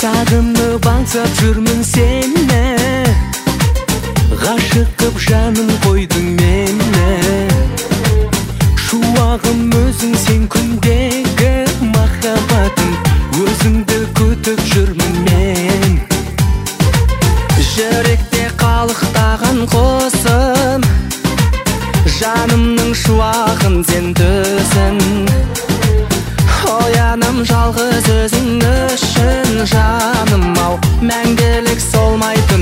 сағынып аңсап жүрмін сені, ғашық қып жаным қойдың мені. Шуағым өзің сен күндегі махаббатым, өзіңді күтіп жүрмін мен. Жүректе қалықтаған қосым, жанымның шуағын сен төсің. Оянам жалғыз өзің үшін жаным ау, мәңгілік солмайтын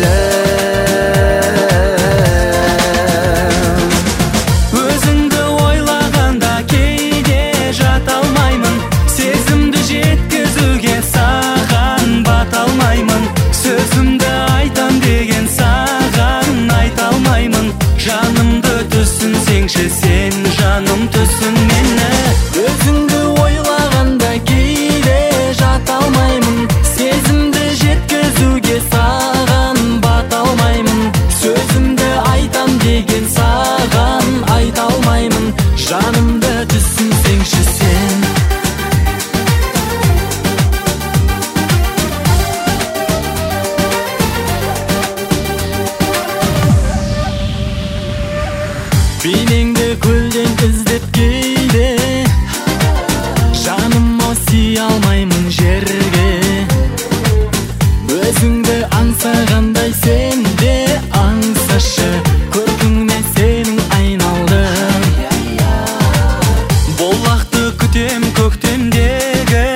гүлім. Өзіңді ойлағанда кейде жата алмаймын, сезімді жеткізуге саған бата алмаймын. Сөзімді айтам деген саған айта алмаймын. Жанымды түсінсеңші сен, жаным түсін мені. Өзіңді ойлағанда кейде жата алмаймын, сезімді жеткізуге саған бата алмаймын. Сөзімді айтам деген саған айта алмаймын. Жанымды түсінсеңші сен. Бейнеңді көлден іздеп кейде жаным сия алмаймын жерге. Өзіңді аңсағандай сен де аңсашы, көркіңе сенің айналдым. Болақты күтем көктемдегі,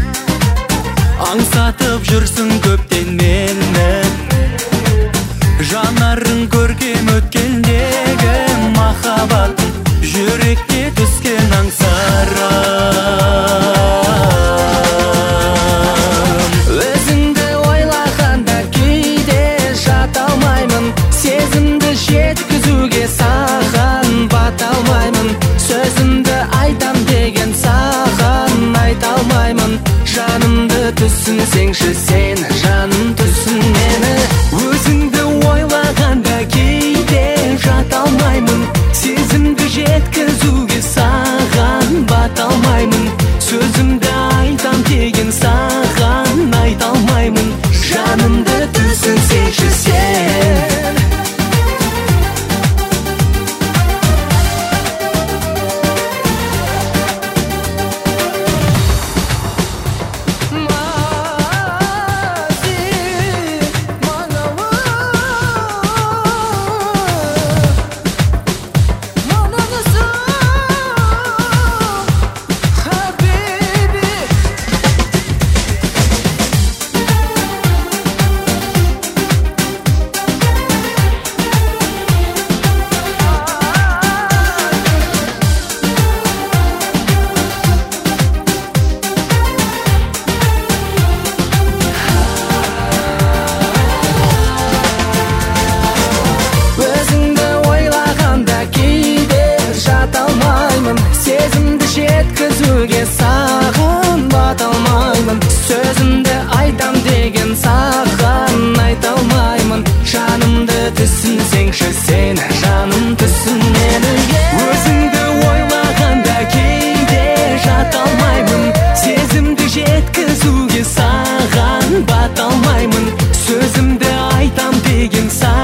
аңсатып жүрсің көптен мені. Жанарың көркем өткендегі махаббат, жүрекке түскен аңсарым. Өзіңді ойлағанда кейде жата алмаймын, сезімді жеткізуге саған бата алмаймын. Сөзімді айтам деген саған айта алмаймын. Жанымды түсінсеңші сен, жаным түсін мені. Өзіңді ойлағанда кейде жата алмаймын, сезімді жеткізуге саған бата алмаймын. Сөзімді айтам деген саған айта алмаймын. Жанымды түсінсеңші сен. Сезімді жеткізуге саған бата алмаймын. Сөзімді айтам деген саған айта алмаймын. Жанымды түсінсеңші сен, жаным түсін мені. Өзіңді ойлағанда кейде жата алмаймын, сезімді жеткізуге саған бата алмаймын. Сөзімді айтам деген саған